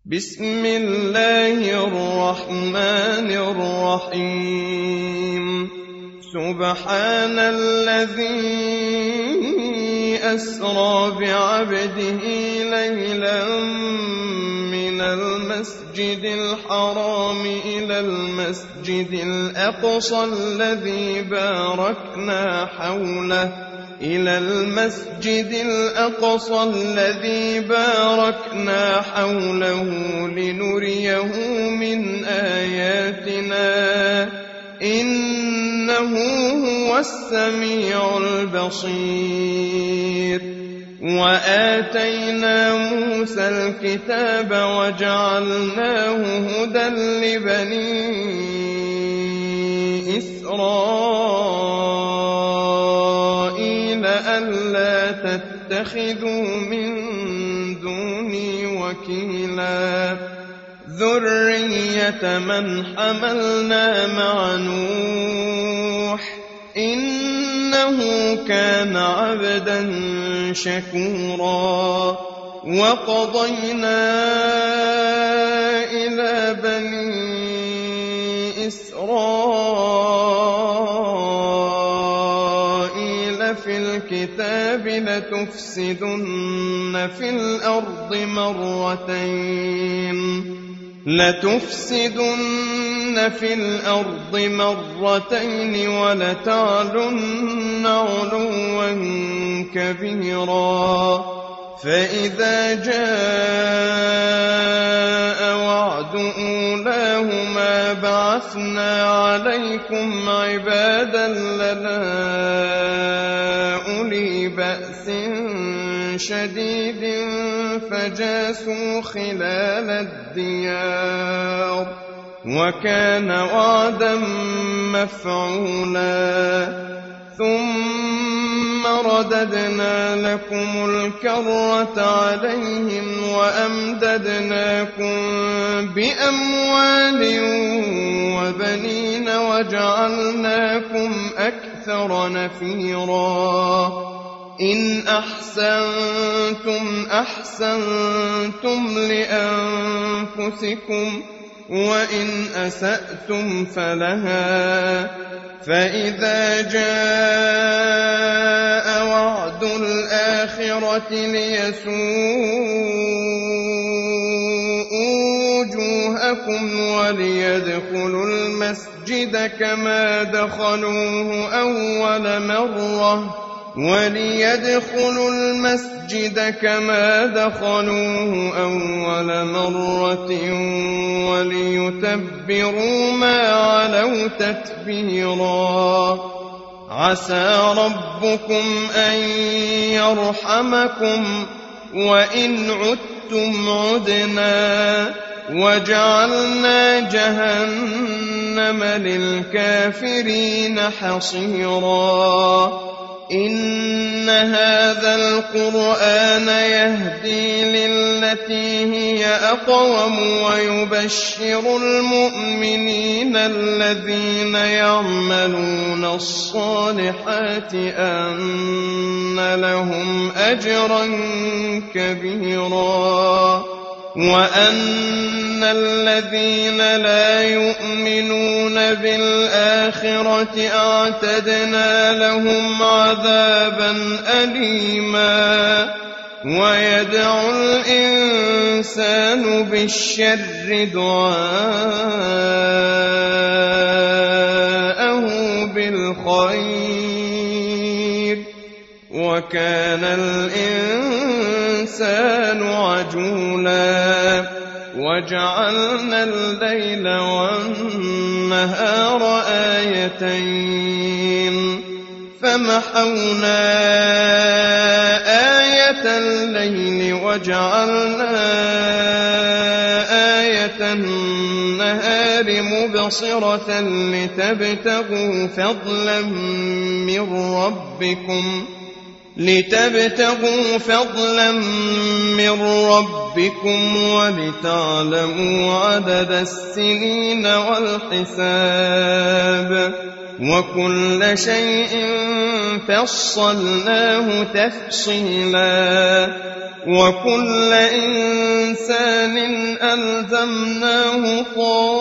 بسم الله الرحمن الرحيم سبحان الذي أسرى بعبده ليلا من المسجد الحرام إلى المسجد الأقصى الذي باركنا حوله لنريه من آياتنا إنه هو السميع البصير وآتينا موسى الكتاب وجعلناه هدى لبني إسرائيل ألا تتخذوا من دوني وكيلا ذرية من حملنا مع نوح إنه كان عبدا شكورا وقضينا إلى بني إسرائيل في الكتاب لتفسدن في الأرض مرتين ولتعلن علوا كبيرا فإذا جاء وعد أولاهما بعثنا عليكم عبادا لنا أولي بأس شديد فجاسوا خلال الديار وكان وعدا مفعولا ثم رددنا لكم الكرة عليهم وأمددناكم بأموال وبنين وجعلناكم أكثر نفيرا إن أحسنتم أحسنتم لأنفسكم وإن أسأتم فلها فإذا جاء وعد الآخرة ليسوءوا وجوهكم وليدخلوا المسجد كما دخلوه أول مرة وليتبروا ما علوا تتبيرا عسى ربكم أن يرحمكم وإن عدتم عدنا وجعلنا جهنم للكافرين حصيرا إن هذا القرآن يهدي للتي هي أقوم ويبشر المؤمنين الذين يعملون الصالحات أن لهم أجرا كبيرا وأن الذين لا يؤمنون بالآخرة أعتدنا لهم عذابا أليما ويدعو الإنسان بالشر دعاءه بالخير وكان الإنسان عجولا وجعلنا الليل والنهار آيتين فمحونا آية الليل وجعلنا آية النهار مبصرة لتبتغوا فضلا من ربكم ولتعلموا عدد السنين والحساب وكل شيء فصلناه تفصيلا وكل إنسان ألزمناه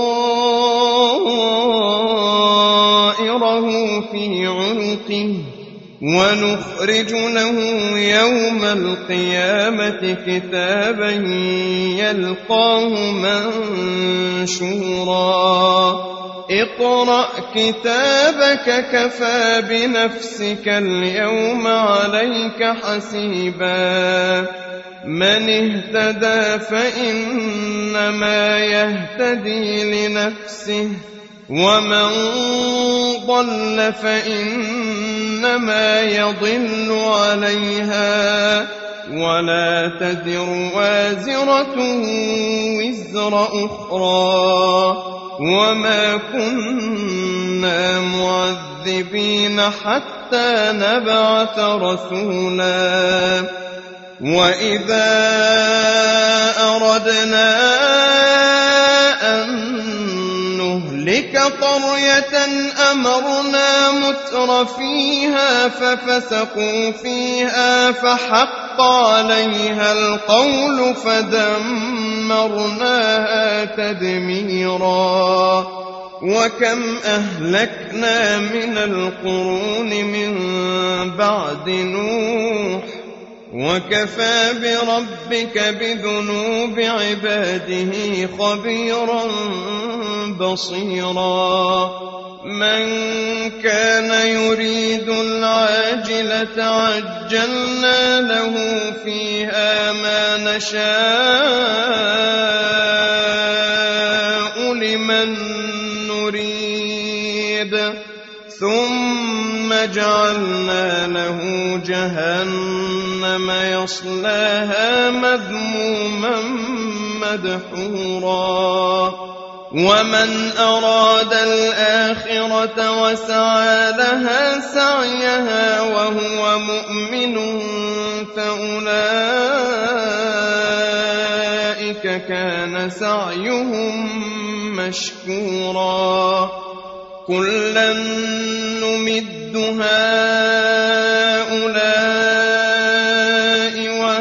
طائره في عنقه ونخرج له يوم القيامة كتابا يلقاه منشورا اقرأ كتابك كفى بنفسك اليوم عليك حسيبا من اهتدى فإنما يهتدي لنفسه ومن ضل فإنما يضل عليها ولا تزر وازرة وزر أخرى وما كنا معذبين حتى نبعث رسولا وإذا أردنا أن نهلك قرية أمرنا متر فيها ففسقوا فيها فحق عليها القول فدمرناها تدميرا وكم أهلكنا من القرون من بعد نوح وكفى بربك بذنوب عباده خبيرا بصيرا من كان يريد العاجلة عجلنا له فيها ما نشاء لمن نريد ثم جعلنا له جهنم يصلاها مذموما مدحورا ومن أراد الآخرة وسعى لها سعيها وهو مؤمن فأولئك كان سعيهم مشكورا كلا نمد هؤلاء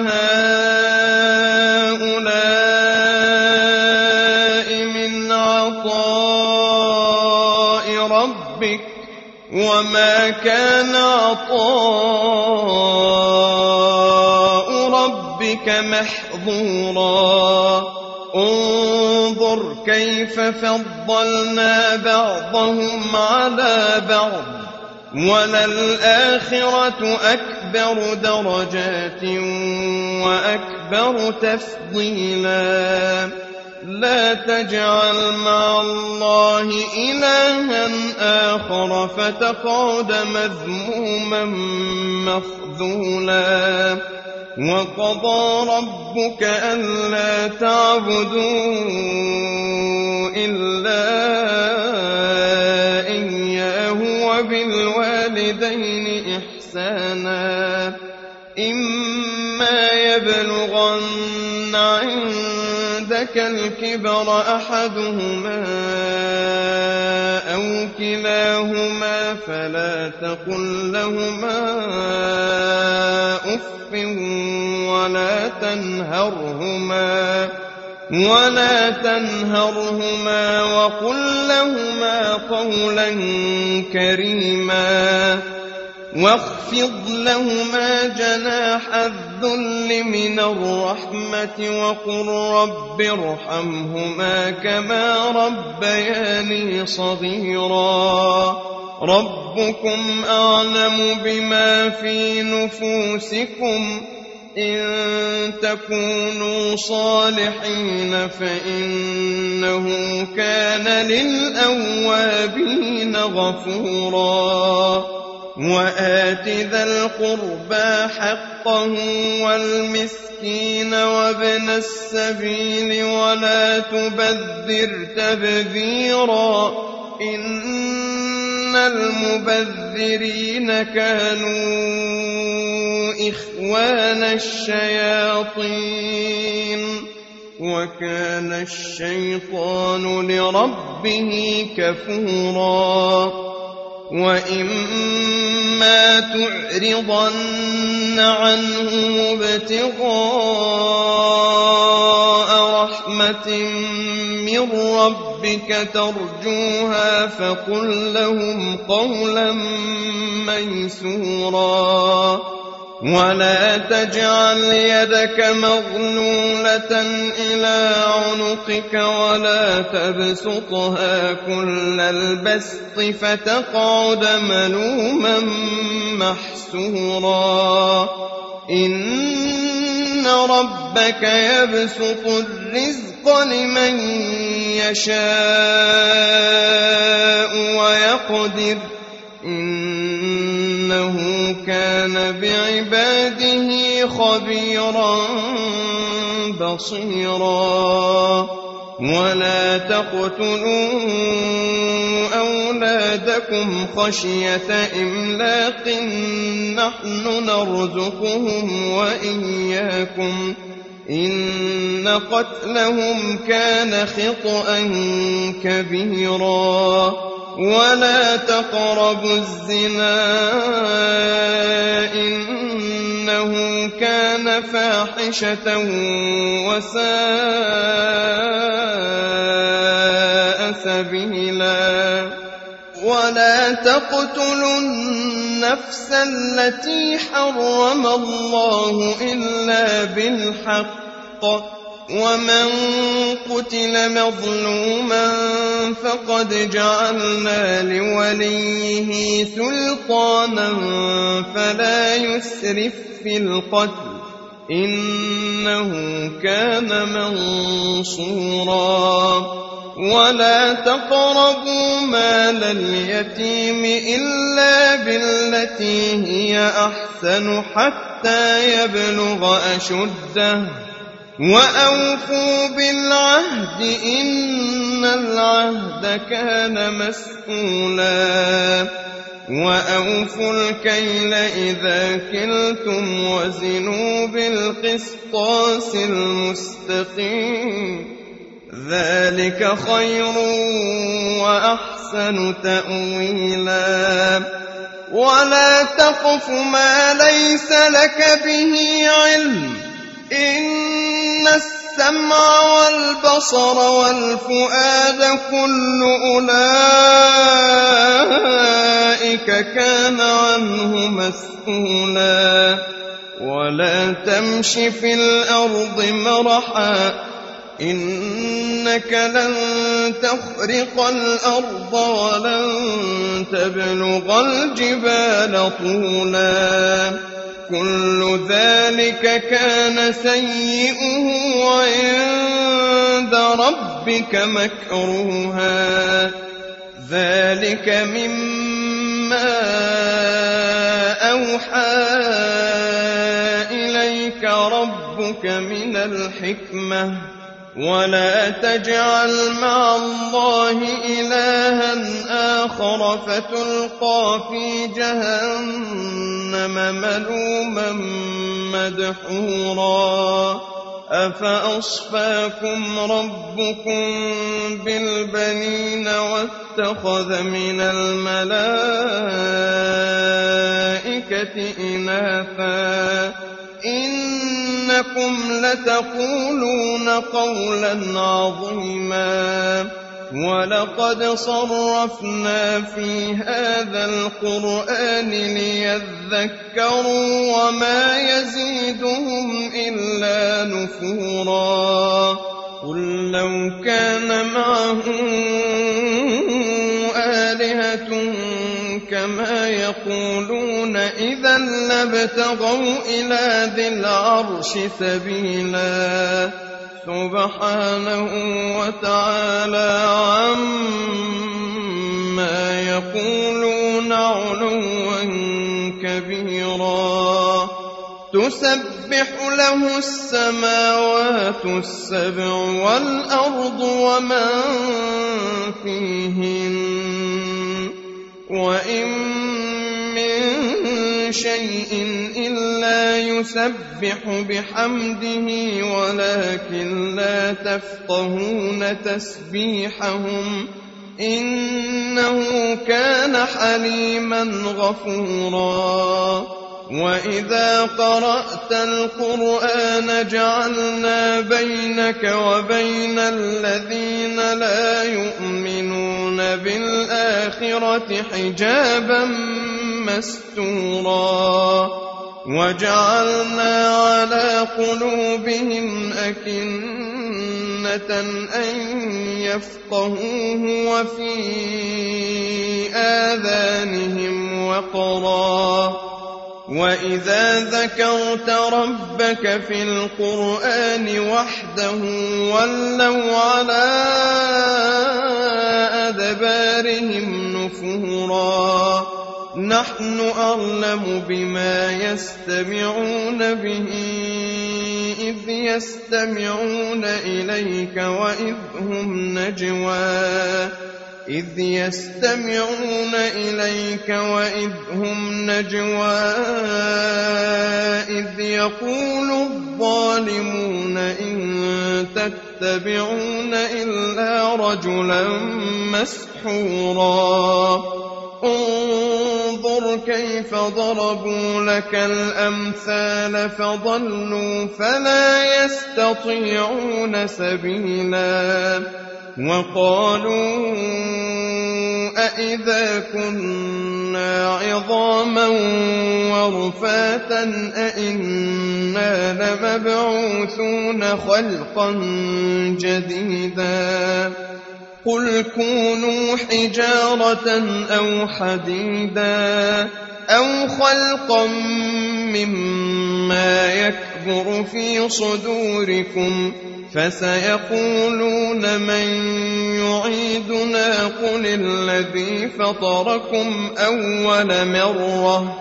وهؤلاء من عطاء ربك وما كان عطاء ربك محظورا انظر كيف فضلنا بعضهم على بعض وللآخرة أكبر درجات وأكبر تفضيلا لا تجعل مع الله إلها آخر فتقعد مذموما مخذولا وقضى ربك ألا تعبدوا إلا إياه وبالوالدين إحسانا إما يبلغن عندك الكبر أحدهما أو كلاهما فلا تقل لهما أف ولا تنهرهما وقل لهما قولا كريما واخفض لهما جناح الذل من الرحمة وقل رب ارحمهما كما ربياني صغيرا ربكم أعلم بما في نفوسكم إن تكونوا صالحين فإنه كان للأوابين غفورا وآت ذا القربى حقه والمسكين وابن السبيل ولا تبذر تبذيرا إن المبذرين كانوا إخوان الشياطين وكان الشيطان لربه كفورا وإما تعرضن عنهم ابتغاء رحمة من ربك ترجوها فقل لهم قولا ميسورا ولا تجعل يدك مغلولة إلى عنقك ولا تبسطها كل البسط فتقعد ملوما محسورا إن ربك يبسط الرزق لمن يشاء ويقدر إنه كان بعباده خبيرا بصيرا ولا تقتلوا أولادكم خشية إملاق نحن نرزقهم وإياكم إن قتلهم كان خطأ كبيرا ولا تقربوا الزنا إنه كان فاحشة وساء سبيلا ولا تقتلوا النفس التي حرم الله إلا بالحق ومن قتل مظلوما فقد جعلنا لوليه سلطانا فلا يسرف في القتل إنه كان منصورا ولا تقربوا مال اليتيم إلا بالتي هي أحسن حتى يبلغ أشده وأوفوا بالعهد إن العهد كان مسؤولا وأوفوا الكيل إذا كلتم وزنوا بالقسطاس المستقيم ذلك خير وأحسن تأويلا ولا تقف ما ليس لك به علم إن السمع والبصر والفؤاد كل أولئك كان عنه مسؤولا ولا تمش في الأرض مرحا إنك لن تخرق الأرض ولن تبلغ الجبال طولا كل ذلك كان سيئه عند ربك مكروها ذلك مما أوحى إليك ربك من الحكمة ولا تجعل مع الله إلها آخر فتلقى في جهنم ملوما مدحورا أفأصفاكم ربكم بالبنين واتخذ من الملائكة إناثا إنكم لتقولون قولا عظيما ولقد صرفنا في هذا القرآن ليذكروا وما يزيدهم إلا نفورا قل لو كان معه آلهة كما يقولون إذا لابتغوا إلى ذي العرش سبيلا سبحانه وتعالى عما يقولون علوا كبيرا تسبح له السماوات السبع والأرض ومن فيهن وإن من شيء إلا يسبح بحمده ولكن لا تفقهون تسبيحهم إنه كان حليما غفورا وإذا قرأت القرآن جعلنا بينك وبين الذين لا يؤمنون بالآخرة حجابا مستورا وجعلنا على قلوبهم أكنة أن يفقهوه وفي آذانهم وقرا وإذا ذكرت ربك في القرآن وحده ولوا على أدبارهم نفورا نحن أعلم بما يستمعون به إذ يستمعون إليك وإذ هم نجوى إذ يقول الظالمون إن تتبعون إلا رجلا مسحورا انظر كيف ضربوا لك الأمثال فضلوا فلا يستطيعون سبيلا وقالوا أإذا كنا عظاما ورفاتا أإنا لمبعوثون خلقا جديدا قل كونوا حجارة أو حديدا أو خلقا مما يكبر في صدوركم فسيقولون من يعيدنا قل الذي فطركم أول مرة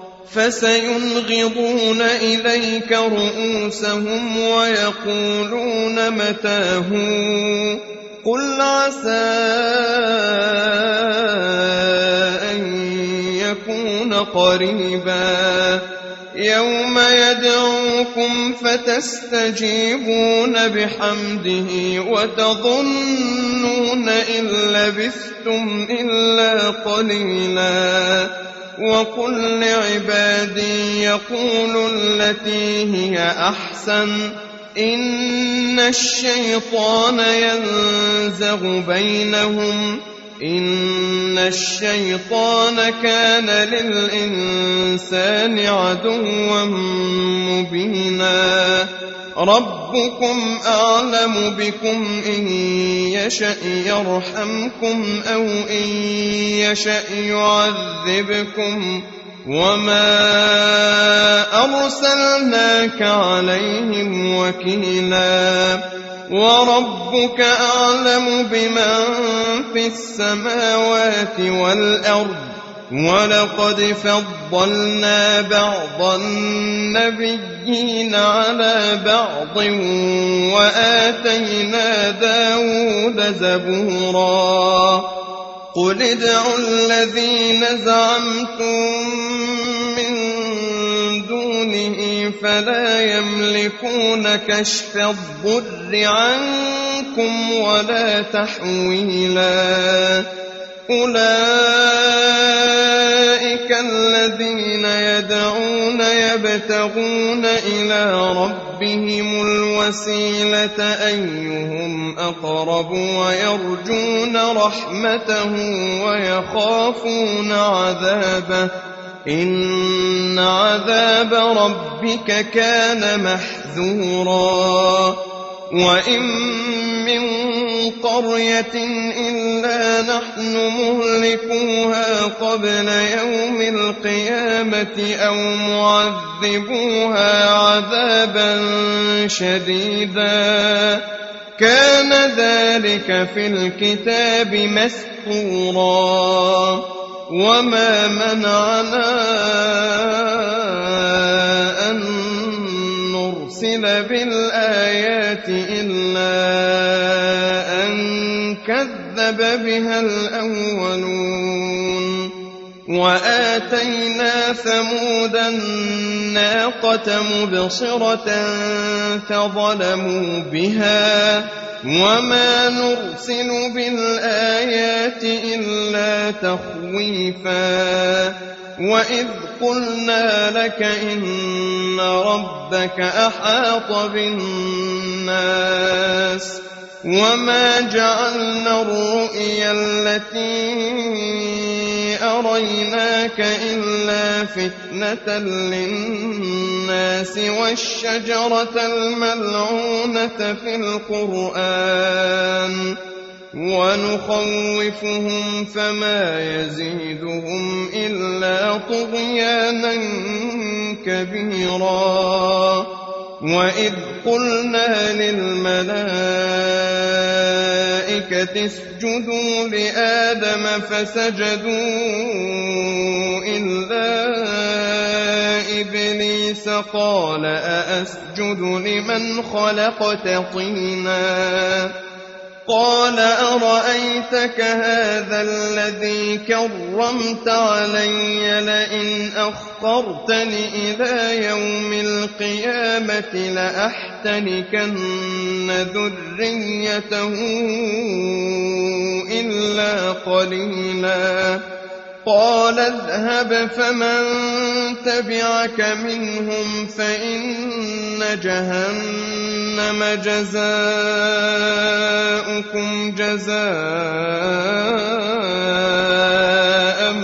فسينغضون إليك رؤوسهم ويقولون متى هو قل عسى أن يكون قريبا يوم يدعوكم فتستجيبون بحمده وتظنون إن لبثتم إلا قليلا وقل لعبادي يقولوا التي هي أحسن إن الشيطان ينزغ بينهم إن الشيطان كان للإنسان عدوا مبينا ربكم أعلم بكم إن يشأ يرحمكم أو إن يشأ يعذبكم وما أرسلناك عليهم وكيلا وربك أعلم بمن في السماوات والأرض ولقد فضلنا بعض النبيين على بعض وآتينا داود زبورا قل ادعوا الذين زعمتم من دونه فلا يملكون كشف الضر عنكم ولا تحويلا أولئك الذين يدعون يبتغون إلى ربهم الوسيلة أيهم أقرب ويرجون رحمته ويخافون عذابه إن عذاب ربك كان محذورا وإن من قرية إلا نحن مهلكوها قبل يوم القيامة أو معذبوها عذابا شديدا كان ذلك في الكتاب مسطورا وما منعنا أن نرسل بالآيات إلا أن كذب بها الأولون وآتينا ثمود الناقة مبصرة فظلموا بها وما نرسل بالآيات إلا تخويفا وإذ قلنا لك إن ربك أحاط بالناس وما جعلنا الرؤيا التي أريناك إلا فتنة للناس والشجرة الملعونة في القرآن ونخوفهم فما يزيدهم إلا طغيانا كبيرا وإذ قلنا للملائكة اسجدوا لآدم فسجدوا إلا إبليس قال أأسجد لمن خلقت طينا قال أرأيتك هذا الذي كرمت علي لئن أخرتني إلى يوم القيامة لأحتنكن ذريته إلا قليلا قال اذهب فمن تبعك منهم فإن جهنم جزاؤكم جزاء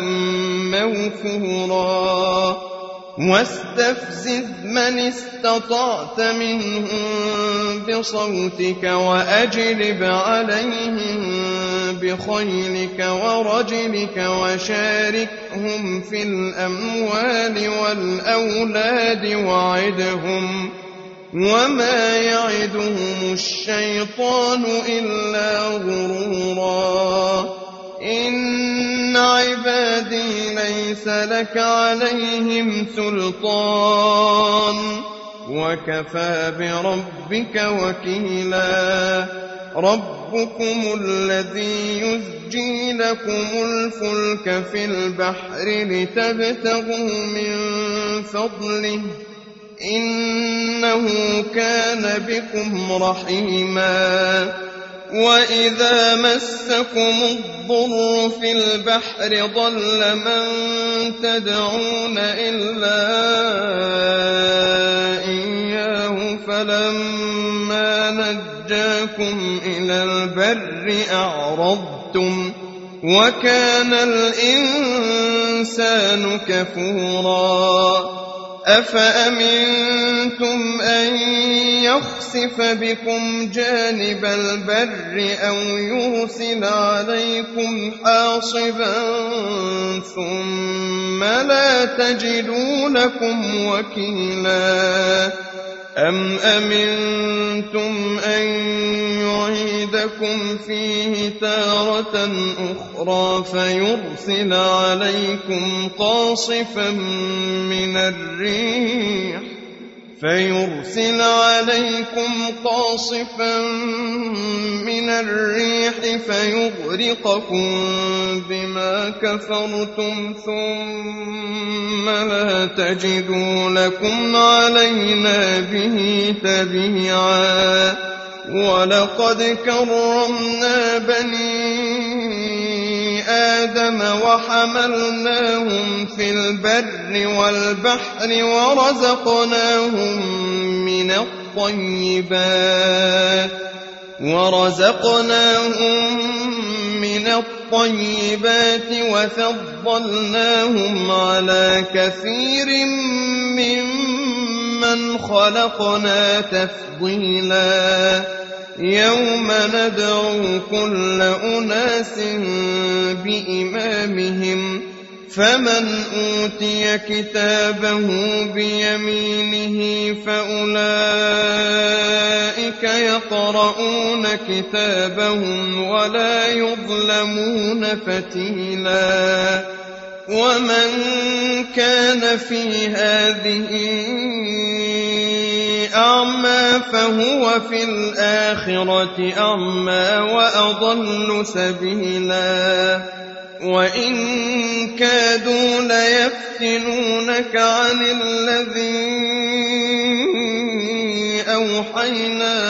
موفورا واستفزز من استطعت منهم بصوتك وأجلب عليهم بخيلك ورجلك وشاركهم في الأموال والأولاد وعدهم وما يعدهم الشيطان إلا غرورا إن عبادي ليس لك عليهم سلطان وكفى بربك وكيلا ربكم الذي يزجي لكم الفلك في البحر لتبتغوا من فضله إنه كان بكم رحيما وإذا مسكم الضر في البحر ضل من تدعون إلا إياه فلما نجاكم إلى البر أعرضتم وكان الإنسان كفورا أفأمنتم أن يخسف بكم جانب البر أو يرسل عليكم حاصبا ثم لا تجدوا لكم وكيلا أم أمنتم أن يعيدكم فيه تارة أخرى فيرسل عليكم قاصفا من الريح فيغرقكم بما كفرتم ثم لا تجدوا لكم علينا به تبيعا ولقد كرمنا بني آدم وحملناهم في البر والبحر ورزقناهم من الطيبات وفضلناهم على كثير ممن خلقنا تفضيلا يوم ندعو كل أناس بإمامهم فمن أوتي كتابه بيمينه فأولئك يقرؤون كتابهم ولا يظلمون فتيلا ومن كان في هذه أعمى فهو في الآخرة أعمى وأضل سبيلا وإن كادوا ليفتنونك عن الذي أوحينا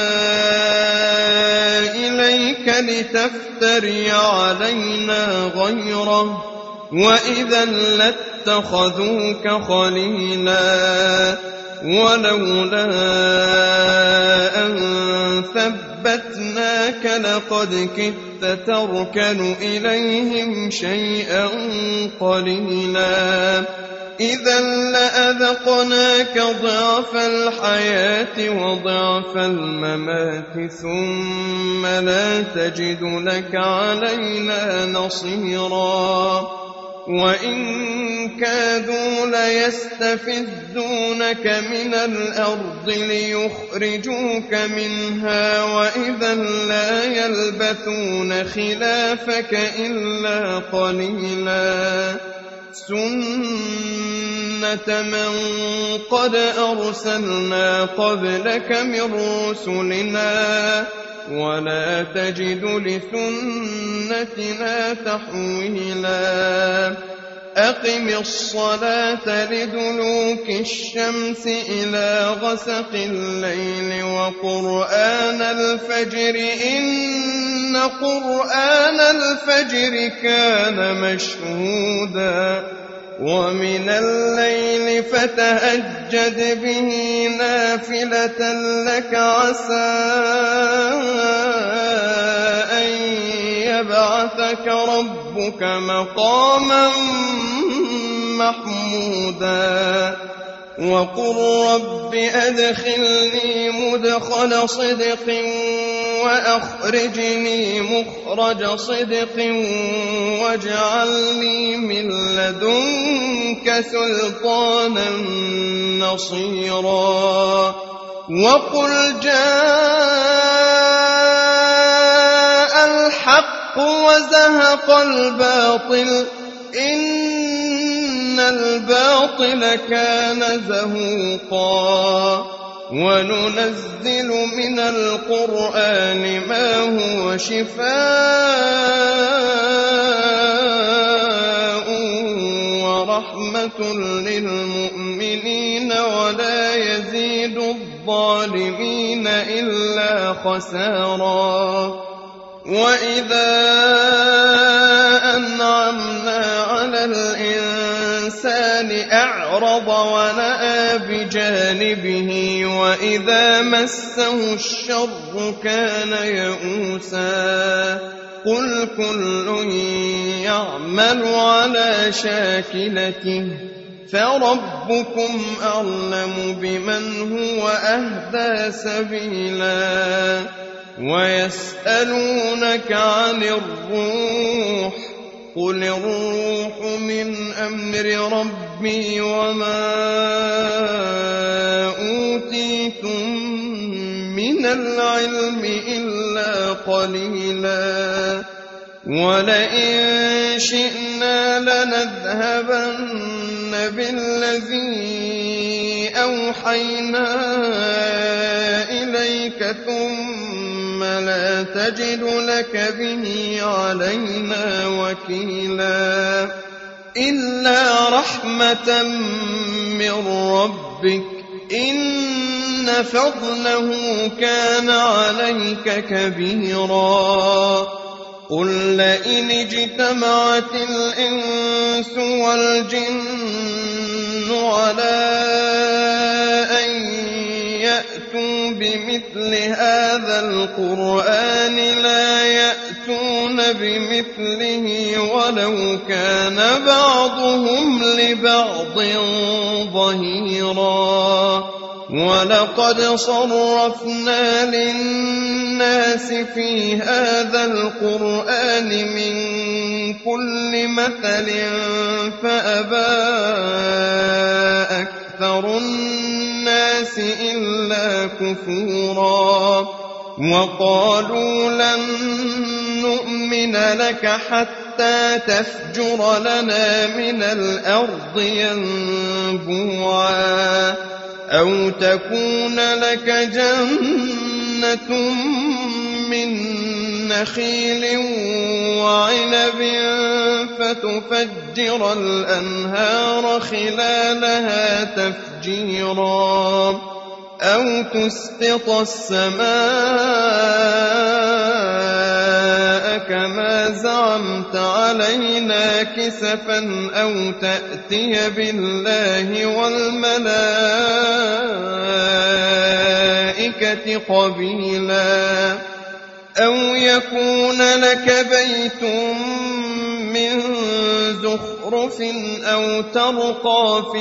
إليك لتفتري علينا غيره وإذا لاتخذوك خليلا ولولا أن ثبتناك لقد كدت تركن إليهم شيئا قليلا إذا لأذقناك ضعف الحياة وضعف الممات ثم لا تجد لك علينا نصيرا وإن كادوا ليستفزونك من الأرض ليخرجوك منها وإذا لا يلبثون خلافك إلا قليلا سنة من قد أرسلنا قبلك من رسلنا ولا تجد لسنتنا تحويلا أقم الصلاة لدلوك الشمس إلى غسق الليل وقرآن الفجر إن قرآن الفجر كان مشهودا ومن الليل فتهجد به نافلة لك عسى أن يبعثك ربك مقاما محمودا وقل رب أدخلني مدخل صدق وأخرجني مخرج صدق واجعلني من لدنك سلطانا نصيرا وقل جاء الحق وزهق الباطل إن الباطل كان زهوقا وننزل من القرآن ما هو شفاء ورحمة للمؤمنين ولا يزيد الظالمين إلا خسارا وإذا أنعمنا على الإنسان أعرض ونأى بجانبه وإذا مسه الشر كان يئوسا قل كل يعمل على شاكلته فربكم أعلم بمن هو أهدى سبيلا ويسألونك عن الروح قل الروح من أمر ربي وما أوتيتم من العلم إلا قليلا ولئن شئنا لنذهبن بالذي أوحينا إليك ثم لا تجد لك به علينا وكيلا إلا رحمة من ربك إن فضله كان عليك كبيرا قل لئن اجتمعت الإنس والجن على أن يأتوا بمثل هذا القرآن لا يأتون بمثله ولو كان بعضهم لبعض ظهيرا ولقد صرفنا للناس في هذا القرآن من كل مثل فأبى أكثر الناس إلا كفورا وقالوا لن نؤمن لك حتى تفجر لنا من الأرض ينبوعا أو تكون لك جنة من نخيل وعنب فتفجر الأنهار خلالها تفجيرا أو تسقط السماء كما زعمت علينا كسفا أو تأتي بالله والملائكة قبيلا أو يكون لك بيت من زخرف أو ترقى في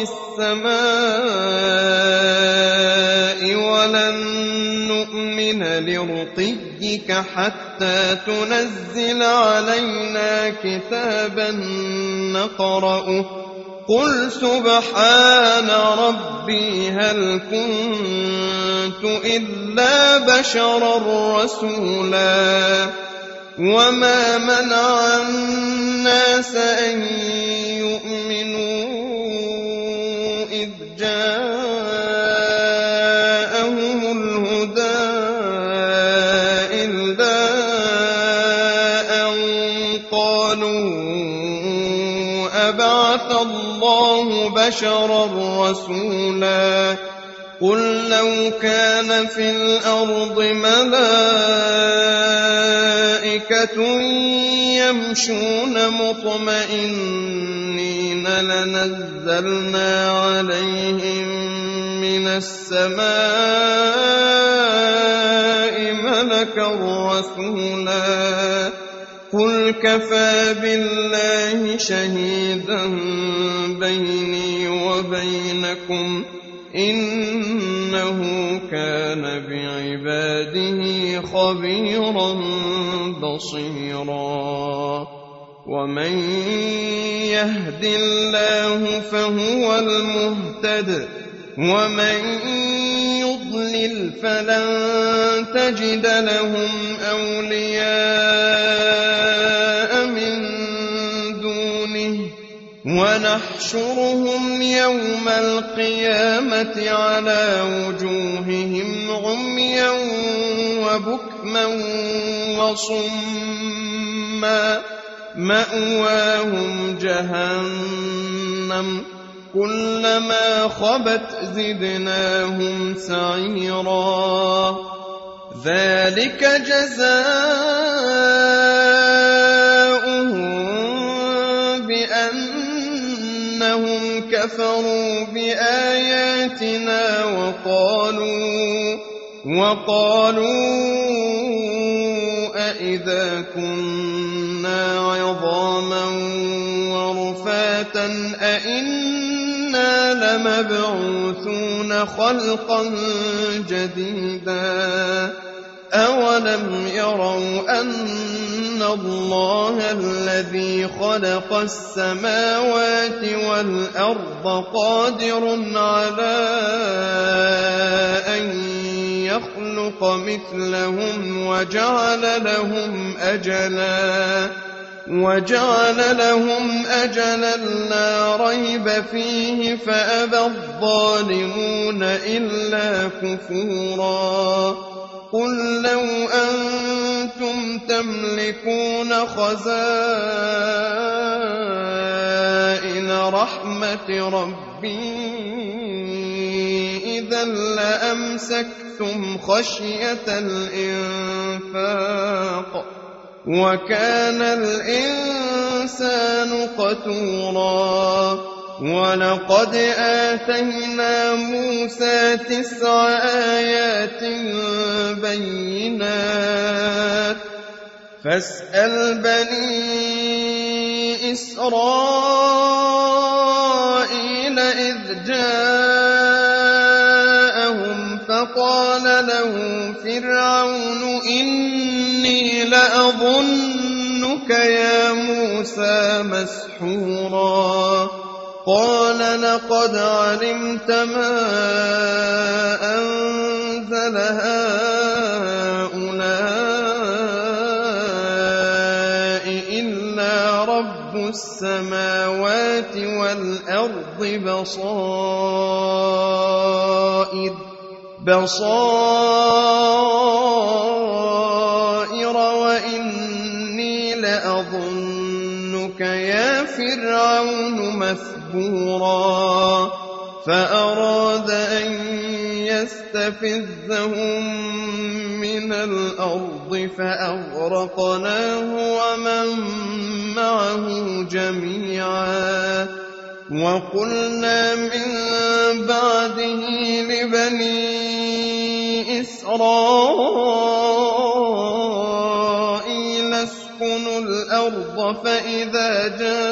السماء ولن نؤمن لرقيك حتى تنزل علينا كتابا نقرأه قل سبحان ربي هل كنت إلا بشرا رسولا وما منع الناس أن يؤمنوا إذ جاءهم الهدى إلا أن قالوا أبعث الله بشرا رسولا قل لو كان في الأرض ملائكة يمشون مطمئنين لنزلنا عليهم من السماء ملكا رسولا قل كفى بالله شهيدا بيني وبينكم إنه كان بعباده خبيرا بصيرا ومن يهد الله فهو المهتد ومن يضلل فلن تجد لهم أولياء من دونه ونحشرهم يوم القيامة على وجوههم عميا وبكما وصما مأواهم جهنم كلما خبت زدناهم سعيرا ذلك جزاؤهم بأنهم كفروا بآياتنا وقالوا أئذا كنا عظاما ورفاتا أئنا لمبعوثون خلقا جديدا أولم يروا أن الله الذي خلق السماوات والأرض قادر على أن يخلق مثلهم وجعل لهم أجلا لا ريب فيه فأبى الظالمون إلا كفورا قل لو أنتم تملكون خزائن رحمة ربي إذا لأمسكتم خشية الإنفاق وكان الإنسان قتورا ولقد آتينا موسى 9 آيات بينات فاسأل بني إسرائيل إذ جاءهم فقال له فرعون إني لأظنك يا موسى مسحورا قال لقد علمت ما أنزل هؤلاء إلا رب السماوات والأرض بصائر وإني لأظنك عنك يا فرعون مثبورا فأراد أن يستفزهم من الأرض فأغرقناه ومن معه جميعا وقلنا من بعده لبني إسرائيل اسكنوا الأرض فإذا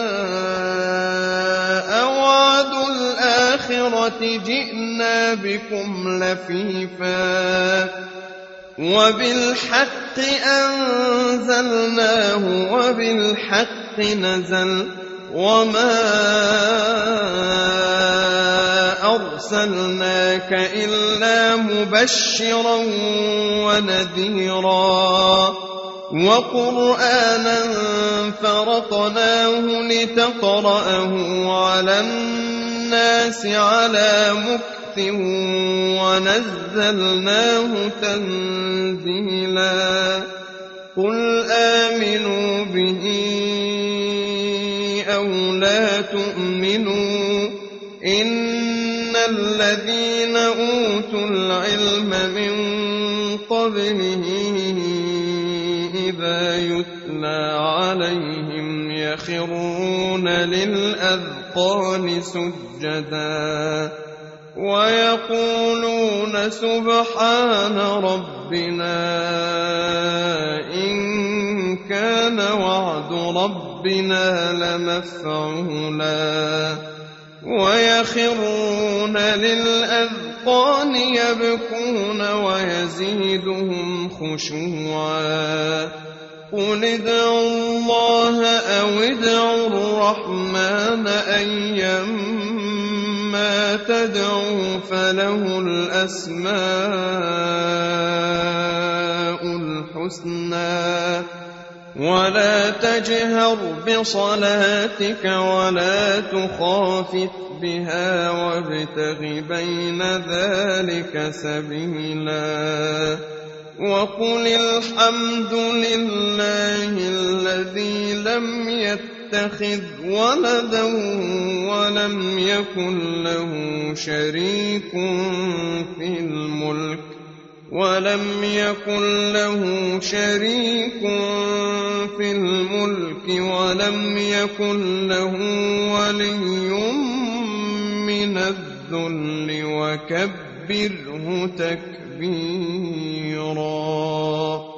جاء وعد الآخرة جئنا بكم لفيفا وبالحق أنزلناه وبالحق نزل وما أرسلناك إلا مبشرا ونذيرا وقرآنا فرقناه لتقرأه على الناس على مكث ونزلناه تنزيلا قل آمنوا به أو لا تؤمنوا إن الذين أوتوا العلم من قبله إذا يتلى عليهم يخرون للأذقان سجدا ويقولون سبحان ربنا إن كان وعد ربنا لمفعولا ويخرون للأذقان يبكون ويزيدهم خشوعا قل ادعوا الله أو ادعوا الرحمن أيما تدعوا فله الأسماء الحسنى ولا تجهر بصلاتك ولا تخافت بها وابتغ بين ذلك سبيلا وقل الحمد لله الذي لم يتخذ ولدا ولم يكن له شريك في الملك ولم يكن له ولي من الذل وكبره تكبيرا